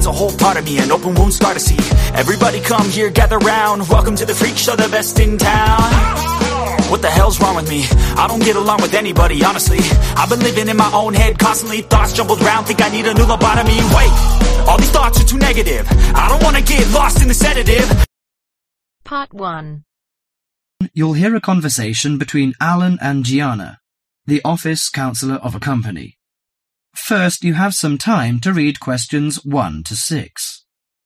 a whole part of me, an open wound scar to see. Everybody come here, gather round. Welcome to the freak show, the best in town. What the hell's wrong with me? I don't get along with anybody, honestly. I've been living in my own head constantly. Thoughts jumbled round, think I need a new lobotomy. Wait, all these thoughts are too negative. I don't want to get lost in the sedative. Part 1. You'll hear a conversation between Alan and Gianna, the office counsellor of a company. First, you have some time to read questions 1 to 6.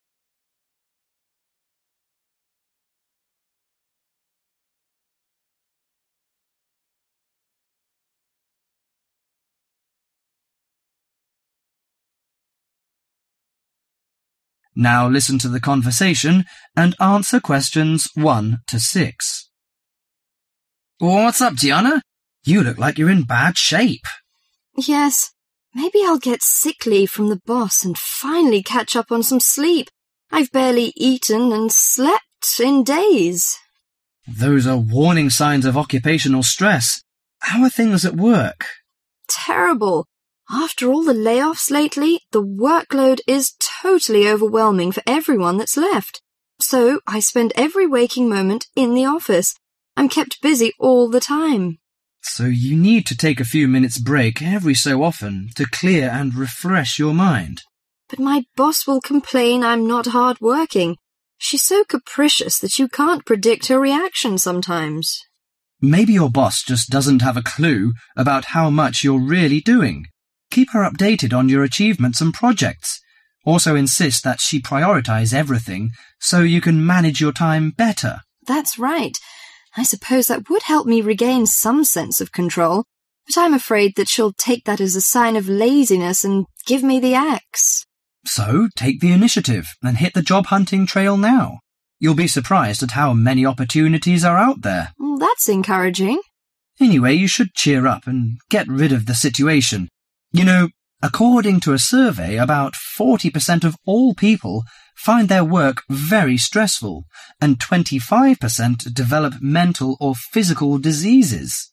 Now listen to the conversation and answer questions 1 to 6. What's up, Gianna? You look like you're in bad shape. Yes, maybe I'll get sick leave from the boss and finally catch up on some sleep. I've barely eaten and slept in days. Those are warning signs of occupational stress. How are things at work? Terrible. After all the layoffs lately, the workload is totally overwhelming for everyone that's left. So I spend every waking moment in the office. I'm kept busy all the time. So you need to take a few minutes break every so often to clear and refresh your mind. But my boss will complain I'm not hard-working. She's so capricious that you can't predict her reaction sometimes. Maybe your boss just doesn't have a clue about how much you're really doing. Keep her updated on your achievements and projects. Also insist that she prioritize everything so you can manage your time better. That's right. I suppose that would help me regain some sense of control, but I'm afraid that she'll take that as a sign of laziness and give me the axe. So take the initiative and hit the job hunting trail now. You'll be surprised at how many opportunities are out there. That's encouraging. Anyway, you should cheer up and get rid of the situation. You know, according to a survey, about 40% of all people find their work very stressful, and 25% develop mental or physical diseases.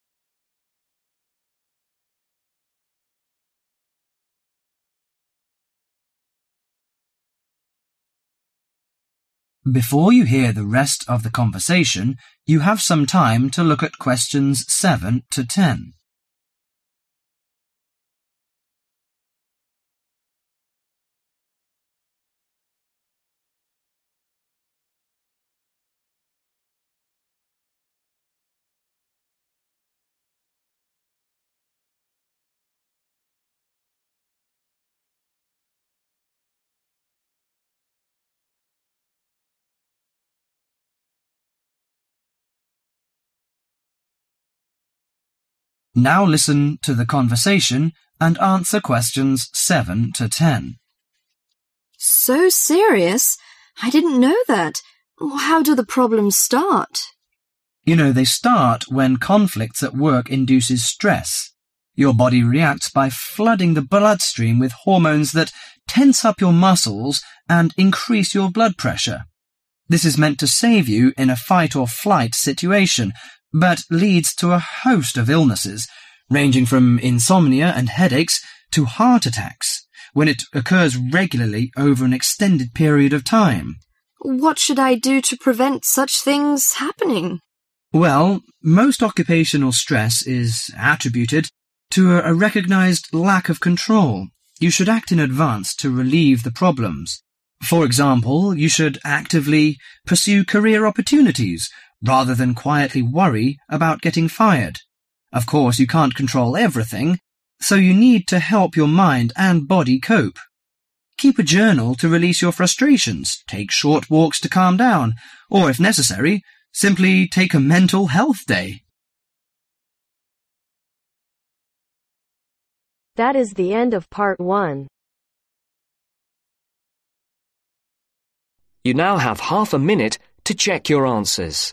Before you hear the rest of the conversation, you have some time to look at questions 7 to 10. Now listen to the conversation and answer questions 7 to 10. So serious? I didn't know that. How do the problems start? You know, they start when conflicts at work induces stress. Your body reacts by flooding the bloodstream with hormones that tense up your muscles and increase your blood pressure. This is meant to save you in a fight or flight situation, but leads to a host of illnesses, ranging from insomnia and headaches to heart attacks, when it occurs regularly over an extended period of time. What should I do to prevent such things happening? Well, most occupational stress is attributed to a recognized lack of control. You should act in advance to relieve the problems. For example, you should actively pursue career opportunities rather than quietly worry about getting fired. Of course, you can't control everything, so you need to help your mind and body cope. Keep a journal to release your frustrations, take short walks to calm down, or if necessary, simply take a mental health day. That is the end of part 1. You now have half a minute to check your answers.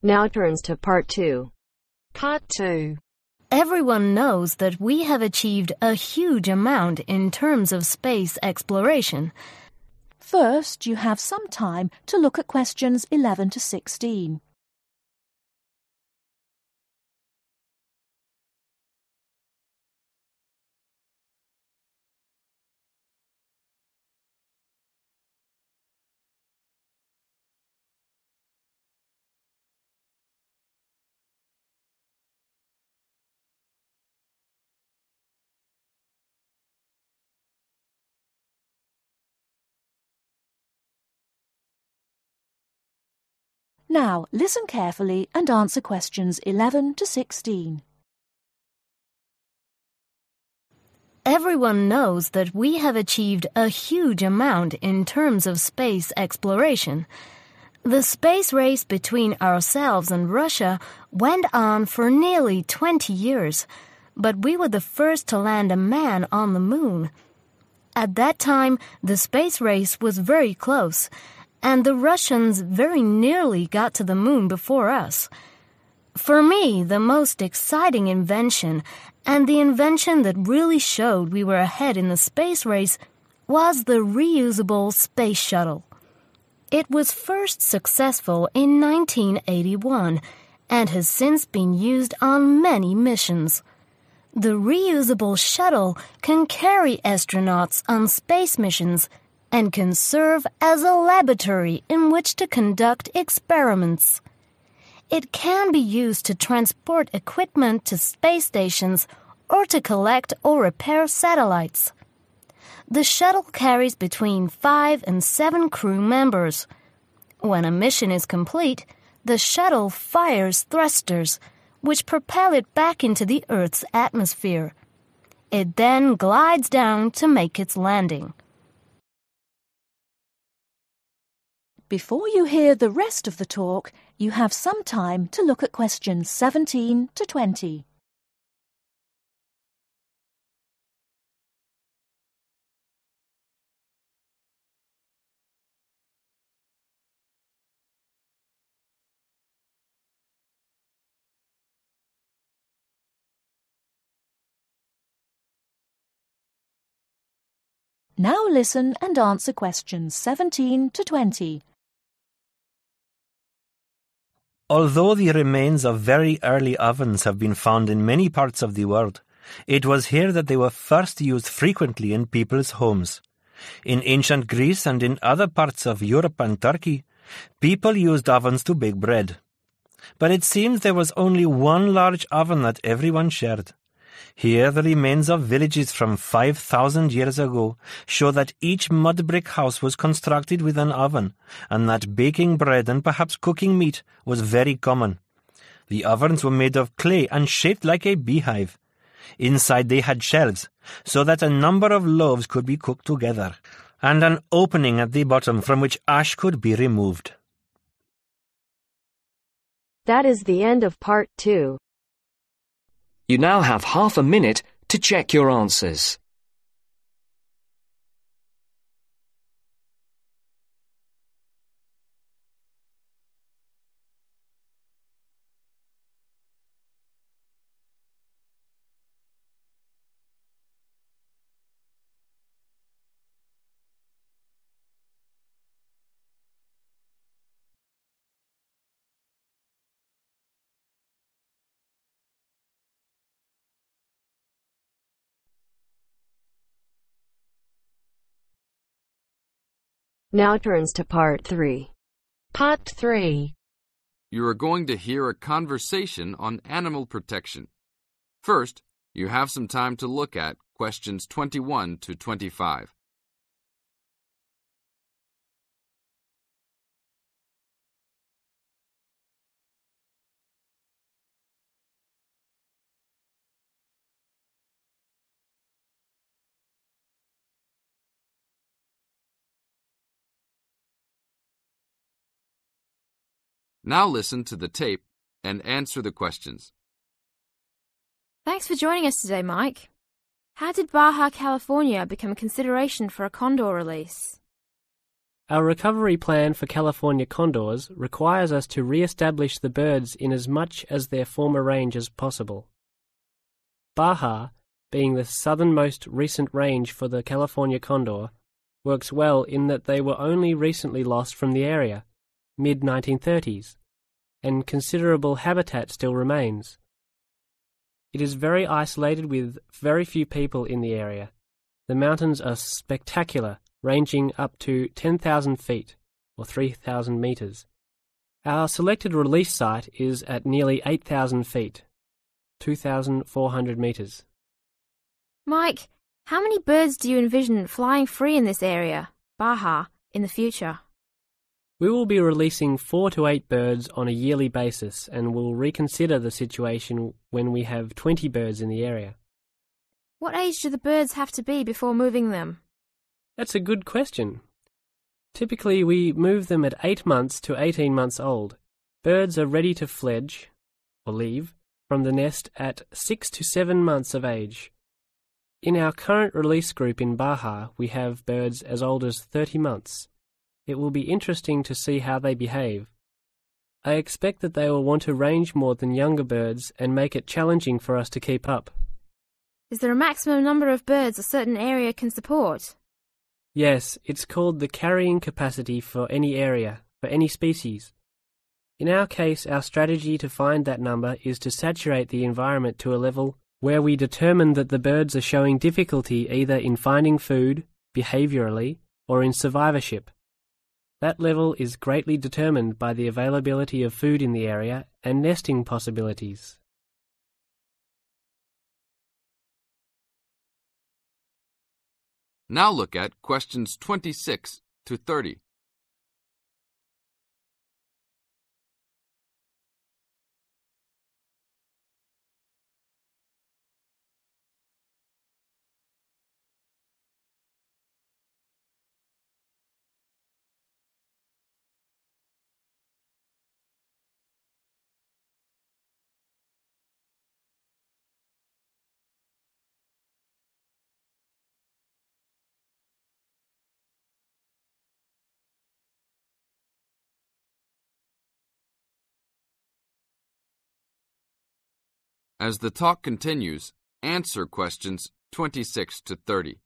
Now turns to Part 2. Part 2. Everyone knows that we have achieved a huge amount in terms of space exploration. First, you have some time to look at questions 11 to 16. Now, listen carefully and answer questions 11 to 16. Everyone knows that we have achieved a huge amount in terms of space exploration. The space race between ourselves and Russia went on for nearly 20 years, but we were the first to land a man on the moon. At that time, the space race was very close, and the Russians very nearly got to the moon before us. For me, the most exciting invention, and the invention that really showed we were ahead in the space race, was the reusable space shuttle. It was first successful in 1981 and has since been used on many missions. The reusable shuttle can carry astronauts on space missions and can serve as a laboratory in which to conduct experiments. It can be used to transport equipment to space stations or to collect or repair satellites. The shuttle carries between 5 and 7 crew members. When a mission is complete, the shuttle fires thrusters, which propel it back into the Earth's atmosphere. It then glides down to make its landing. Before you hear the rest of the talk, you have some time to look at questions 17 to 20. Now listen and answer questions 17 to 20. Although the remains of very early ovens have been found in many parts of the world, it was here that they were first used frequently in people's homes. In ancient Greece and in other parts of Europe and Turkey, people used ovens to bake bread. But it seems there was only one large oven that everyone shared. Here the remains of villages from 5,000 years ago show that each mud brick house was constructed with an oven, and that baking bread and perhaps cooking meat was very common. The ovens were made of clay and shaped like a beehive. Inside they had shelves, so that a number of loaves could be cooked together, and an opening at the bottom from which ash could be removed. That is the end of Part 2. You now have half a minute to check your answers. Now turns to Part 3. Part 3. You are going to hear a conversation on animal protection. First, you have some time to look at questions 21 to 25. Now listen to the tape and answer the questions. Thanks for joining us today, Mike. How did Baja California become a consideration for a condor release? Our recovery plan for California condors requires us to re-establish the birds in as much as their former range as possible. Baja, being the southernmost recent range for the California condor, works well in that they were only recently lost from the area, mid-1930s, and considerable habitat still remains. It is very isolated with very few people in the area. The mountains are spectacular, ranging up to 10,000 feet, or 3,000 meters. Our selected release site is at nearly 8,000 feet, 2,400 meters. Mike, how many birds do you envision flying free in this area, Baja, in the future? We will be releasing 4 to 8 birds on a yearly basis and will reconsider the situation when we have 20 birds in the area. What age do the birds have to be before moving them? That's a good question. Typically, we move them at 8 months to 18 months old. Birds are ready to fledge, or leave, from the nest at 6 to 7 months of age. In our current release group in Baja, we have birds as old as 30 months. It will be interesting to see how they behave. I expect that they will want to range more than younger birds and make it challenging for us to keep up. Is there a maximum number of birds a certain area can support? Yes, it's called the carrying capacity for any area, for any species. In our case, our strategy to find that number is to saturate the environment to a level where we determine that the birds are showing difficulty either in finding food, behaviorally, or in survivorship. That level is greatly determined by the availability of food in the area and nesting possibilities. Now look at questions 26 to 30. As the talk continues, answer questions 26 to 30.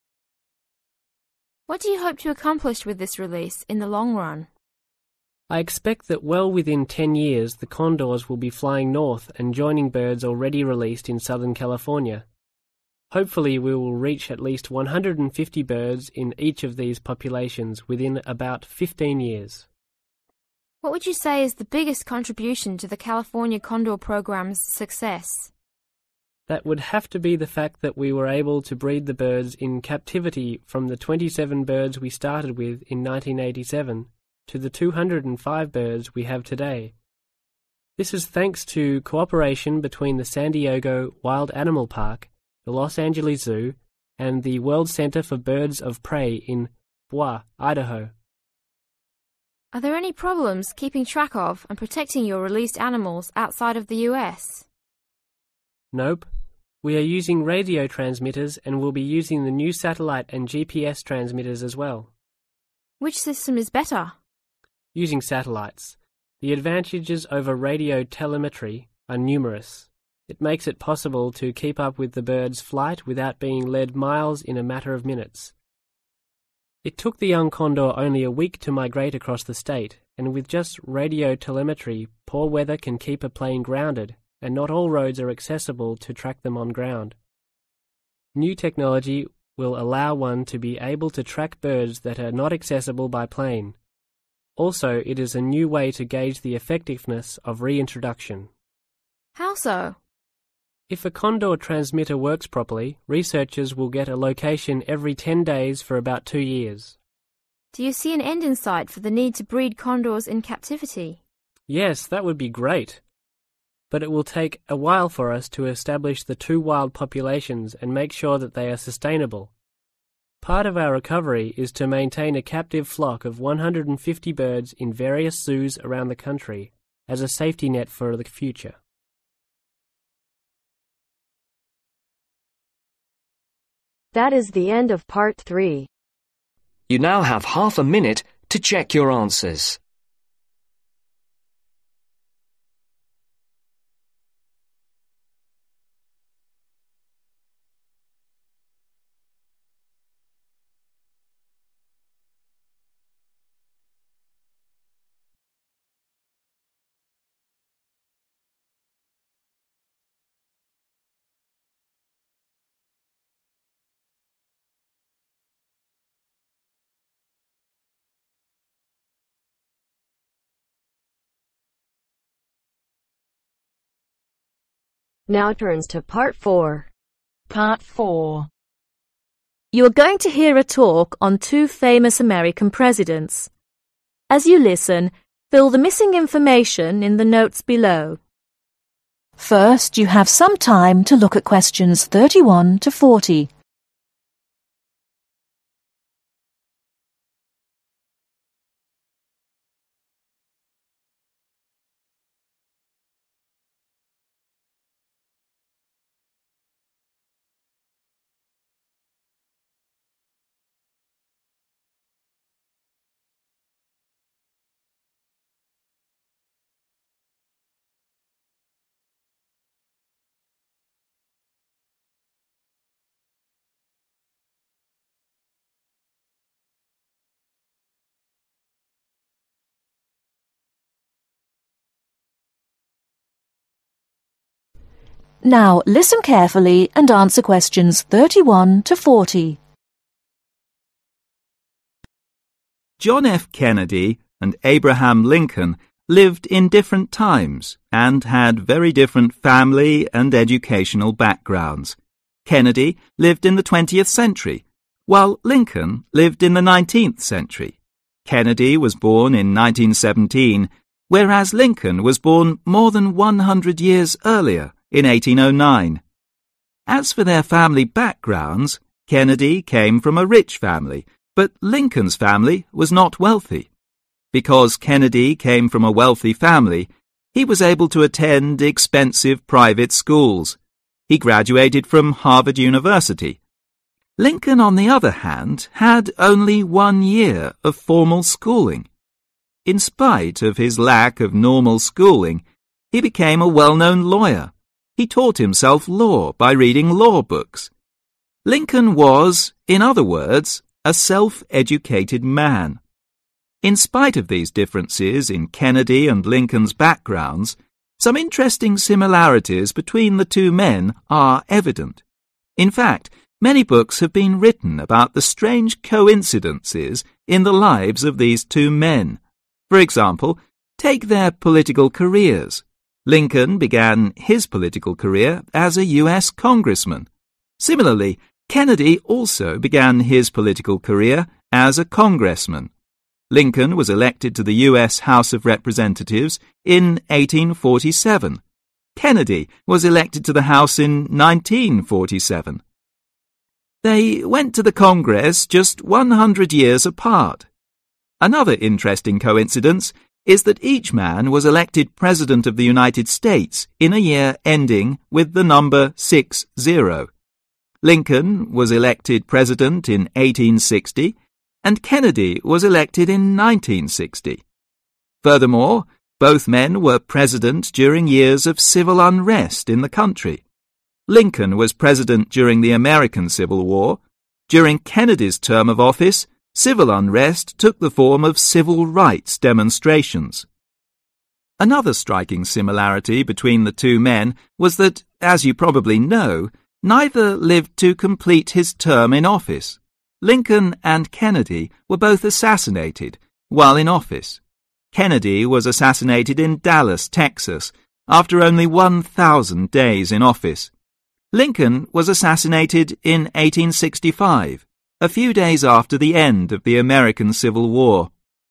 What do you hope to accomplish with this release in the long run? I expect that well within 10 years the condors will be flying north and joining birds already released in Southern California. Hopefully we will reach at least 150 birds in each of these populations within about 15 years. What would you say is the biggest contribution to the California Condor program's success? That would have to be the fact that we were able to breed the birds in captivity from the 27 birds we started with in 1987 to the 205 birds we have today. This is thanks to cooperation between the San Diego Wild Animal Park, the Los Angeles Zoo, and the World Center for Birds of Prey in Boise, Idaho. Are there any problems keeping track of and protecting your released animals outside of the US? Nope. We are using radio transmitters and will be using the new satellite and GPS transmitters as well. Which system is better? Using satellites. The advantages over radio telemetry are numerous. It makes it possible to keep up with the bird's flight without being led miles in a matter of minutes. It took the young condor only a week to migrate across the state, and with just radio telemetry, poor weather can keep a plane grounded, and not all roads are accessible to track them on ground. New technology will allow one to be able to track birds that are not accessible by plane. Also, it is a new way to gauge the effectiveness of reintroduction. How so? If a condor transmitter works properly, researchers will get a location every 10 days for about 2 years. Do you see an end in sight for the need to breed condors in captivity? Yes, that would be great. But it will take a while for us to establish the two wild populations and make sure that they are sustainable. Part of our recovery is to maintain a captive flock of 150 birds in various zoos around the country as a safety net for the future. That is the end of part 3. You now have half a minute to check your answers. Now turns to Part 4. Part 4. You are going to hear a talk on two famous American presidents. As you listen, fill the missing information in the notes below. First, you have some time to look at questions 31 to 40. Now listen carefully and answer questions 31 to 40. John F. Kennedy and Abraham Lincoln lived in different times and had very different family and educational backgrounds. Kennedy lived in the 20th century, while Lincoln lived in the 19th century. Kennedy was born in 1917, whereas Lincoln was born more than 100 years earlier, in 1809. As for their family backgrounds, Kennedy came from a rich family, but Lincoln's family was not wealthy. Because Kennedy came from a wealthy family, he was able to attend expensive private schools. He graduated from Harvard University. Lincoln, on the other hand, had only 1 year of formal schooling. In spite of his lack of normal schooling, he became a well-known lawyer. He taught himself law by reading law books. Lincoln was, in other words, a self-educated man. In spite of these differences in Kennedy and Lincoln's backgrounds, some interesting similarities between the two men are evident. In fact, many books have been written about the strange coincidences in the lives of these two men. For example, take their political careers. Lincoln began his political career as a U.S. congressman. Similarly, Kennedy also began his political career as a congressman. Lincoln was elected to the U.S. House of Representatives in 1847. Kennedy was elected to the House in 1947. They went to the Congress just 100 years apart. Another interesting coincidence is that each man was elected President of the United States in a year ending with the number 60. Lincoln was elected President in 1860, and Kennedy was elected in 1960. Furthermore, both men were president during years of civil unrest in the country. Lincoln was president during the American Civil War. During Kennedy's term of office, civil unrest took the form of civil rights demonstrations. Another striking similarity between the two men was that, as you probably know, neither lived to complete his term in office. Lincoln and Kennedy were both assassinated while in office. Kennedy was assassinated in Dallas, Texas, after only 1,000 days in office. Lincoln was assassinated in 1865, a few days after the end of the American Civil War.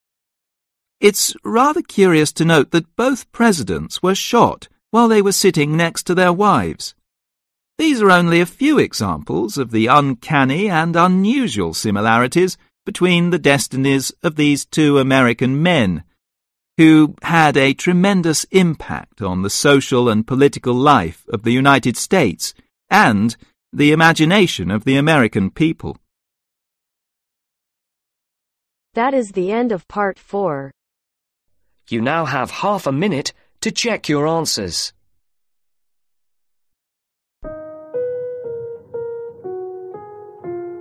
It's rather curious to note that both presidents were shot while they were sitting next to their wives. These are only a few examples of the uncanny and unusual similarities between the destinies of these two American men, who had a tremendous impact on the social and political life of the United States and the imagination of the American people. That is the end of part 4. You now have half a minute to check your answers.